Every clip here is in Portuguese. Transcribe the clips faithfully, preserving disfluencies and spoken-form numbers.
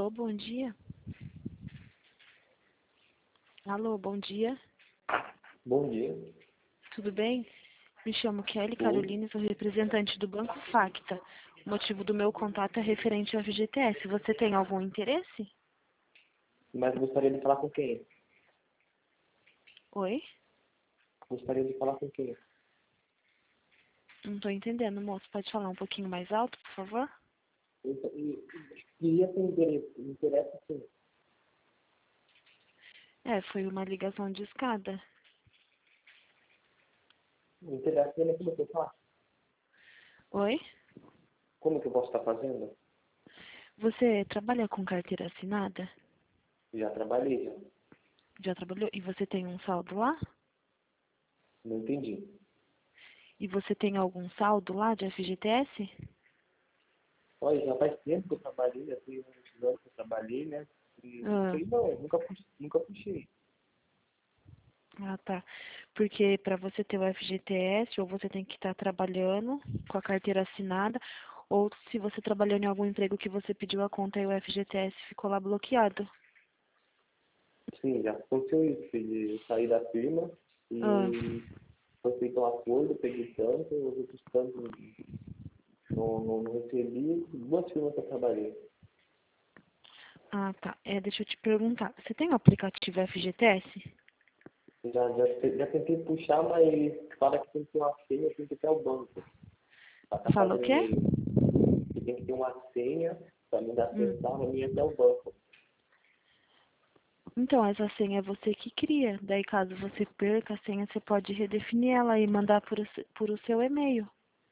Alô, bom dia. Alô, bom dia. Bom dia. Tudo bem? Me chamo Kelly Tudo. Carolina e sou representante do Banco Facta. O motivo do meu contato é referente ao F G T S. Você tem algum interesse? Mas gostaria de falar com quem? Oi? Gostaria de falar com quem? Não estou entendendo, moço. Pode falar um pouquinho mais alto, por favor? Eu, eu, queria ter interesse, interesse sim. É, foi uma ligação de escada. Interesse é como que eu faço? Oi? Como que eu posso estar fazendo? Você trabalha com carteira assinada? Já trabalhei, já. Já trabalhou? E você tem um saldo lá? Não entendi. E você tem algum saldo lá de F G T S? Olha, já faz tempo que eu trabalhei, já tem uns anos que eu trabalhei, né? E não Ah. sei não, eu nunca, pu- nunca puxei. Ah, tá. Porque para você ter o F G T S, ou você tem que estar trabalhando com a carteira assinada, ou se você trabalhando em algum emprego que você pediu a conta e o F G T S ficou lá bloqueado. Sim, já aconteceu isso, de sair da firma Ah, e foi feito um acordo, peguei tanto, os outros tantos não, não, não recebi, duas firmas que eu trabalhei. ah, tá. É, deixa eu te perguntar. Você tem o aplicativo F G T S? Já, já, te- já tentei puxar, mas fala que tem que ter uma senha, tem que ter o banco. Para estar Fala o fazendo quê? e-mail. Que tem que ter uma senha para me dar Hum. acessar a minha até o banco. Então, essa senha é você que cria. Daí, caso você perca a senha, você pode redefinir ela e mandar por o, se- por o seu e-mail.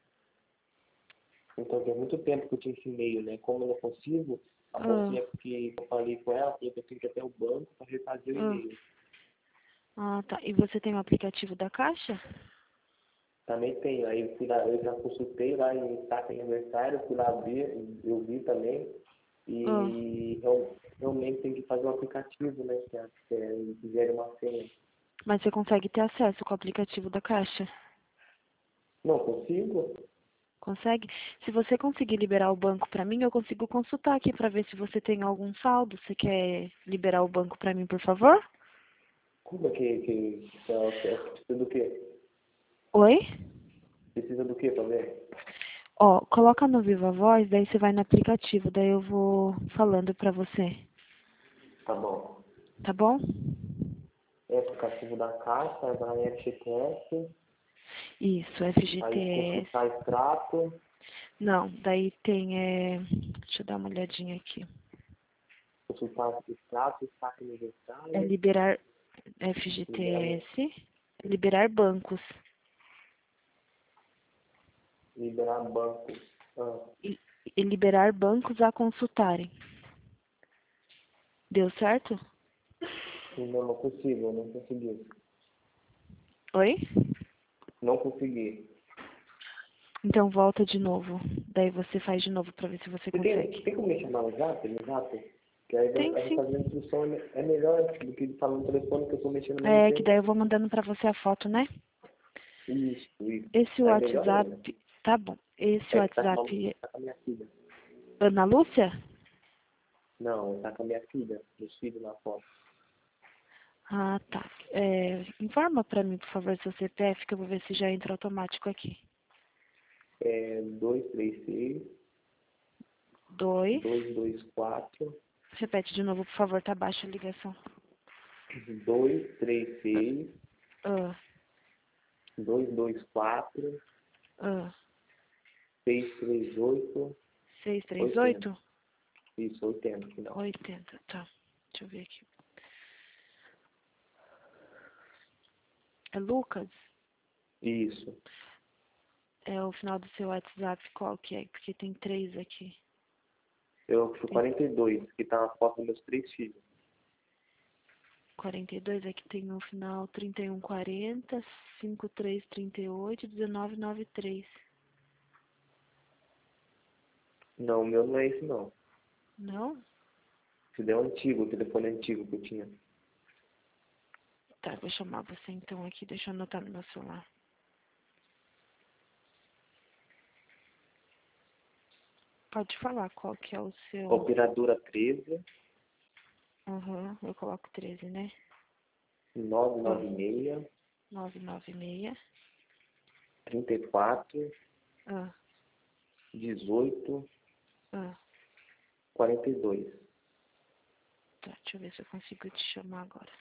Então tem muito tempo que eu tinha esse e-mail, né? Como eu não consigo, a Ah, mocinha que eu falei com ela, falou que eu tenho que ir até o banco para refazer o ah. e-mail. Ah, tá. E você tem o aplicativo da Caixa? Também tenho, aí eu fui lá, eu já consultei lá em Taca Aniversário, fui lá ver, eu vi também. Ah. E real- realmente tem que fazer um aplicativo, né? Que é, que é, que gere uma senha. Mas você consegue ter acesso com o aplicativo da Caixa? Não consigo? Consegue? Se você conseguir liberar o banco para mim, eu consigo consultar aqui para ver se você tem algum saldo. Você quer liberar o banco para mim, por favor? Como é que, que, que, é- que é- precisa do quê? Oi? Precisa do quê pra ver? Ó, coloca no Viva Voz, daí você vai no aplicativo, daí eu vou falando para você. Tá bom. Tá bom? É aplicativo da Caixa, vai F G T S, Isso, aí F G T S. consultar extrato, Não, daí tem. É... Deixa eu dar uma olhadinha aqui. consultar extrato, saque É aniversário, liberar liberar, F G T S, liberar bancos. liberar banco. Ah, E, e liberar bancos a consultarem. Deu certo? não, não consigo, não consegui. Oi? Não consegui. Então volta de novo. Daí você faz de novo pra ver se você Você tem, consegue. tem como me chamar no Zap, no Zap? Que aí Tem a gente sim. fazendo a instrução é é melhor do que falar no telefone que eu tô mexendo ao mesmo É que tempo. daí eu vou mandando pra você a foto, né? Isso, isso. Esse Aí melhor ainda. WhatsApp. Tá bom. Esse É que tá com, a, WhatsApp. tá com a minha filha. Ana Lúcia? Não, tá com a minha filha, meus filhos na foto. Ah, tá. É, informa pra mim, por favor, seu C P F, que eu vou ver se já entra automático aqui. É dois três seis, Dois. dois dois quatro, Repete de novo, por favor, tá baixa a ligação. dois três seis, Ah, dois dois quatro, ah. seis três oito, Seis, três, oitenta. oito? Isso, oitenta, final. Oitenta, tá. Deixa eu ver aqui. É Lucas? Isso. É o final do seu WhatsApp, qual que é? Porque tem três aqui. Eu fui Tem quarenta e dois, que tá na foto dos meus três filhos. quarenta e dois, aqui tem no final trinta e um, quarenta, cinquenta e três, trinta e oito, dezenove, noventa e três. Não, o meu não é esse não. Não? Esse daí é o antigo, o telefone antigo que eu tinha. Tá, vou chamar você então aqui, deixa eu anotar no meu celular. Pode falar qual que é o seu... Operadora treze, Aham, eu coloco treze, né? nove nove seis, nove nove seis. trinta e quatro, Ah, dezoito, ah. quarenta e dois. Tá, deixa eu ver se eu consigo te chamar agora.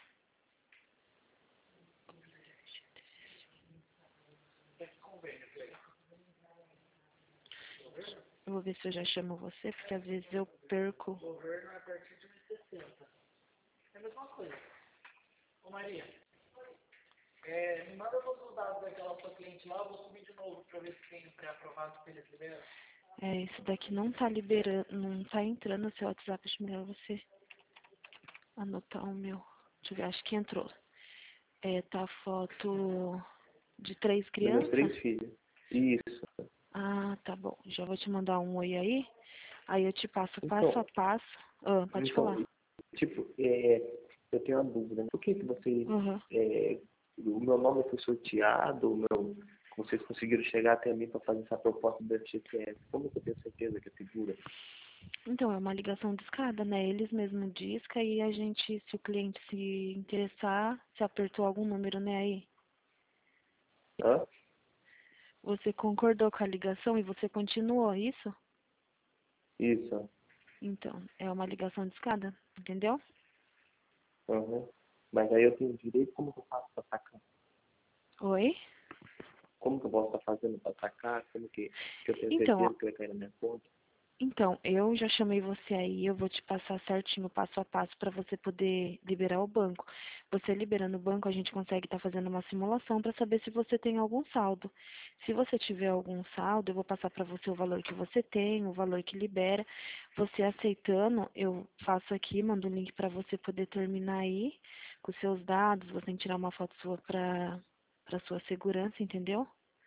Eu vou ver se eu já chamo você, porque às vezes eu perco. Governo é a partir de um e sessenta. É a mesma coisa. Ô Maria, é, me manda todos os dados daquela sua cliente lá, eu vou subir de novo para ver se tem pré-aprovado que eles liberam. É, esse daqui não tá liberando, não tá entrando no seu WhatsApp. Acho melhor você anotar o meu. Deixa eu ver, acho que entrou. É, tá a foto de três Dos meus crianças? três filhos. Isso. Ah, tá bom. Já vou te mandar um oi aí. Aí eu te passo passo a Então, passo. Ah, pode então falar. tipo, é, eu tenho uma dúvida. Por que que vocês, Uhum. é, o meu nome foi sorteado, o meu, vocês conseguiram chegar até mim para fazer essa proposta do F G T S? Como que eu tenho certeza que é segura? Então, é uma ligação discada, né? Eles mesmos discam e a gente, se o cliente se interessar, se apertou algum número, né, aí. Hã? Você concordou com a ligação e você continuou, isso? Isso. Então, é uma ligação discada, entendeu? Uhum. Mas aí eu tenho direito, como que eu faço para sacar? Oi? Como que eu posso estar fazendo para sacar? Como que, que eu tenho Então, ó, certeza que vai cair na minha conta? então, eu já chamei você aí, eu vou te passar certinho, passo a passo, para você poder liberar o banco. Você liberando o banco, a gente consegue estar fazendo uma simulação para saber se você tem algum saldo. Se você tiver algum saldo, eu vou passar para você o valor que você tem, o valor que libera. Você aceitando, eu faço aqui, mando o link para você poder terminar aí com os seus dados. Você tem que tirar uma foto sua para para sua segurança, entendeu?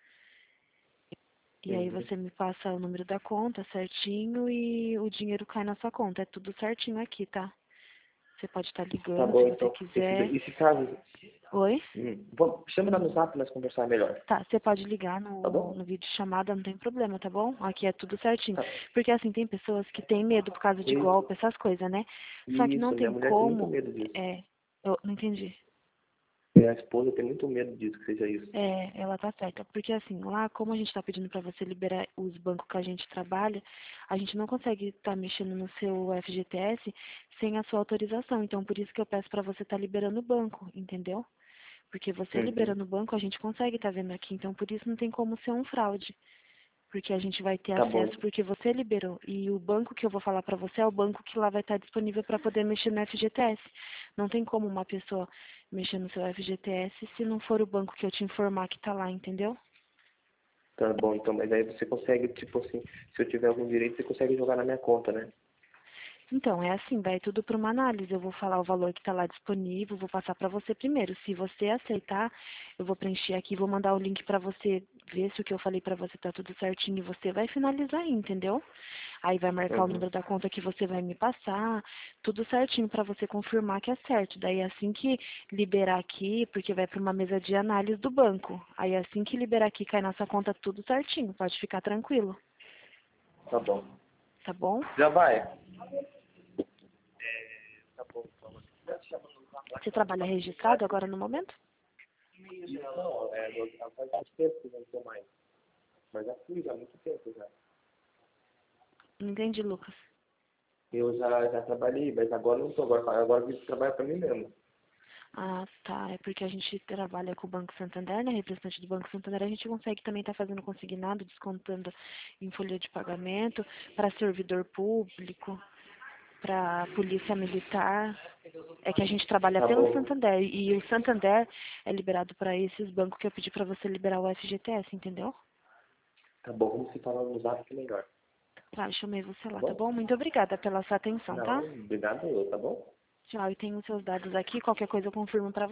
E aí Uhum. você me passa o número da conta certinho e o dinheiro cai na sua conta. É tudo certinho aqui, tá? Você pode estar Tá ligando se bom, você então. Esse, quiser. esse caso. Oi? Hum, vamos, chama lá no zap para nós conversar melhor. Tá, você pode ligar Tá no, bom? no vídeo chamada, não tem problema, tá bom? Aqui é tudo certinho. Tá. Porque assim, tem pessoas que têm medo por causa de Isso, golpe, essas coisas, né? Só que não isso, minha tem mulher tem muito como. medo disso. É. Eu não entendi. Minha esposa tem muito medo disso, que seja isso. É, ela tá certa. Porque assim, lá como a gente tá pedindo pra você liberar os bancos que a gente trabalha, a gente não consegue estar mexendo no seu F G T S sem a sua autorização. Então, por isso que eu peço pra você estar liberando o banco, entendeu? Porque você Uhum. liberando o banco, a gente consegue estar vendo aqui. Então, por isso não tem como ser um fraude. Porque a gente vai ter Tá acesso bom, porque você liberou. E o banco que eu vou falar pra você é o banco que lá vai estar disponível para poder mexer no F G T S. Não tem como uma pessoa mexer no seu F G T S se não for o banco que eu te informar que tá lá, entendeu? tá bom, então, mas aí você consegue, tipo assim, se eu tiver algum direito, você consegue jogar na minha conta, né? Então, é assim, vai tudo para uma análise. Eu vou falar o valor que está lá disponível, vou passar para você primeiro. Se você aceitar, eu vou preencher aqui, vou mandar o link para você ver se o que eu falei para você está tudo certinho e você vai finalizar aí, entendeu? Aí vai marcar o Uhum. número da conta que você vai me passar, tudo certinho para você confirmar que é certo. Daí assim que liberar aqui, porque vai para uma mesa de análise do banco. Aí assim que liberar aqui, cai nossa conta tudo certinho, pode ficar tranquilo, Tá bom. tá bom? Já vai? Tá bom, então. Você trabalha registrado agora no momento? Não, é, eu- faz muito tempo que não tô mais. Mas já fui, já há muito tempo já. Não entendi, Lucas. Eu já, já trabalhei, mas agora não tô. Agora, agora eu trabalho pra mim mesmo. Ah, tá. É porque a gente trabalha com o Banco Santander, né? Representante do Banco Santander, a gente consegue também estar fazendo consignado, descontando em folha de pagamento para servidor público, para polícia militar. É que a gente trabalha Tá pelo bom. Santander e o Santander é liberado para esses bancos que eu pedi para você liberar o F G T S, entendeu? Tá bom, vamos se falar no zap que é melhor. Tá, eu chamei você Tá lá, tá bom? bom? Muito obrigada pela sua atenção, Não, tá? obrigado eu, tá bom? Tchau, e tenho os seus dados aqui, qualquer coisa eu confirmo para